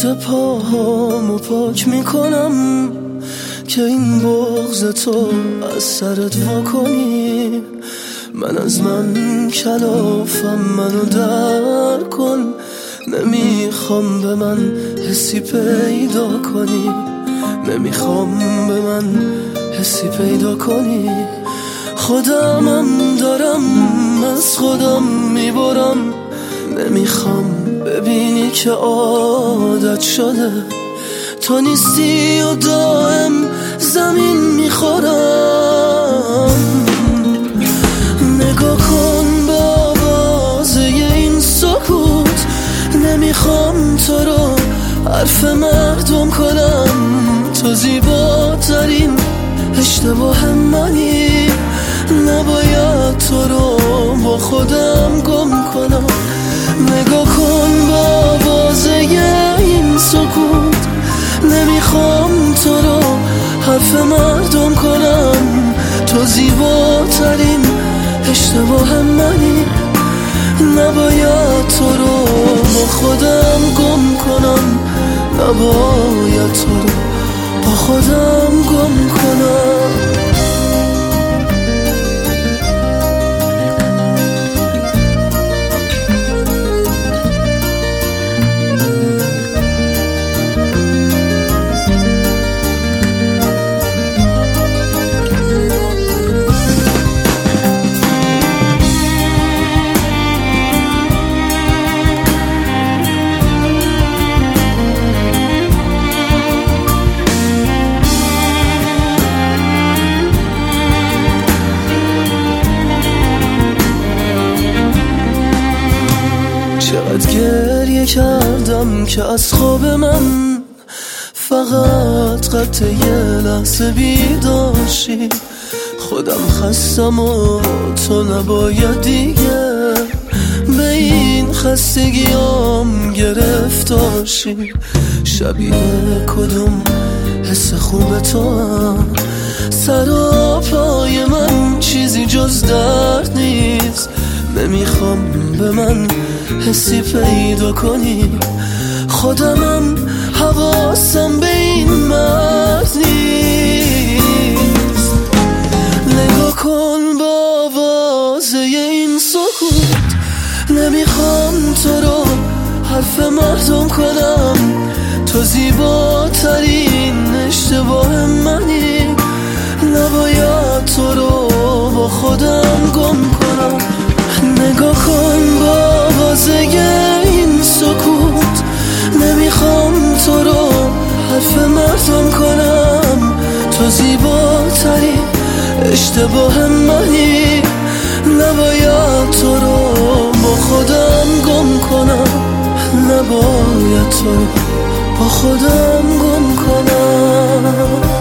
خورده پاهامو پاک میکنم که این بغض تو از سرت واکنی. من از من کلافم، منو در کن. نمیخوام به من حسی پیدا کنی، نمیخوام به من حسی پیدا کنی. خودمم دارم از خودم میبرم، نمیخوام ببینی که عادت شده تو نیستی و دائم زمین میخورم. نگاه کن به آوازه این سکوت، نمیخوام تو رو حرف مردم کنم. تو زیباترین اشتباه منی، نباید تو رو با خودم گم کنم. نگاه کن با آوازه این سکوت، نمیخوام تو رو حرف مردم کنم. تو زیباترین اشتباه منی، نباید تو رو با خودم گم کنم. نباید تو رو با خودم گم کنم. چقدر گریه کردم که از خواب من فقط قطع یه لحظه بیداشی. خودم خستم و تو نباید دیگه به این خستگیام گرفتاشی. شبیه کدوم حس خوب تو هم، سر و پای من چیزی جز درد نیست. نمیخوام به من حسی پیدا کنی، خودمم حواسم به این مرد نیست. نگاه کن با آوازه این سکوت، نمیخوام تو رو حرف مردم کنم. تو زیباترین اشتباه منی، نباید تو رو با خودم گم کنم. نگاه کن با آوازه این سکوت، نمیخوام تو رو حرف مردم کنم. تو زیباترین اشتباه منی، نباید تو رو با خودم گم کنم. نباید تو رو با خودم گم کنم.